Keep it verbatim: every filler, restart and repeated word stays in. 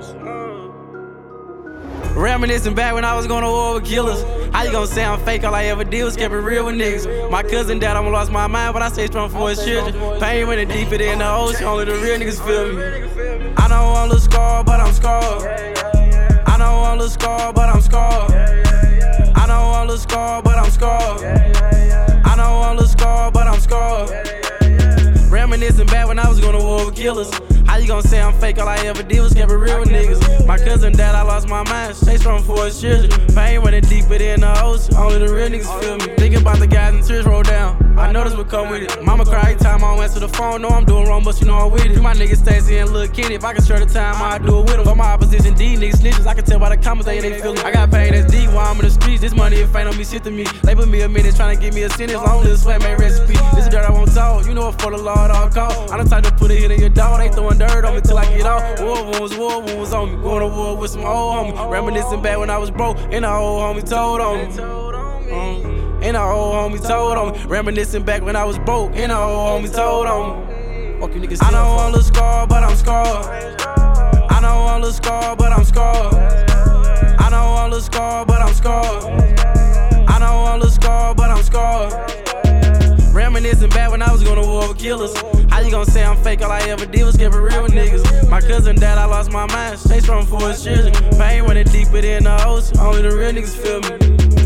Reminiscing back when I was going to war with killers. How you gonna say I'm fake? All I ever did was kept it real with niggas. My cousin dad, I'ma lost my mind, but I stay strong for his children. Pain running deeper than the ocean, only the real niggas feel me. I know I'm a little scarred, but I'm scarred. I know I'm a little scarred, but I'm scarred. I know I'm a little scarred, but I'm scarred. I know I'm a little scarred, but I'm scarred. Reminiscing back when I was going to war with killers. How you gonna say I'm fake? All I ever did was kept it real with niggas. My cousin dad, I lost my mind, stay strong for his children. Pain running deeper than the ocean, only the real niggas feel me. Thinking about the guys and tears roll down, I know this would come with it. Mama cry every time I don't answer the phone, know I'm doing wrong, but you know I'm with it. My niggas Stacy and Lil Kenny, if I can share the time, I'd do it with them. But my opposition, these niggas snitches, I can tell by the comments they they feel it. I got pain that's deep while I'm in the streets, this money if ain't on me shit to me. They put me a minute trying to give me a sentence, long as sweat made recipe. This is dirt I won't talk, you know it for the law at all costs. I'm the type to put a hit in your dog, they throwing dirt on me till I get off. War wounds, war wounds on me, going to war with some old homies. Reminiscing back when I was broke, and the old homie told on me. Um, and the old homie told on me. Reminiscing back when I was broke, and the old homie told on me. Fuck you niggas. I know I'm a little scarred, but I'm scarred. I know I'm a little scarred, but I'm scarred. I know I'm a little scarred, but I'm scarred. I know I'm a little scarred, but I'm scarred. Reminiscing back when I was going to war with killers. How you gonna say I'm fake? All I ever did was kept it real with niggas. My cousin dad, I lost my mind, stay strong for his children. Pain running deeper than the ocean, only the real niggas feel me.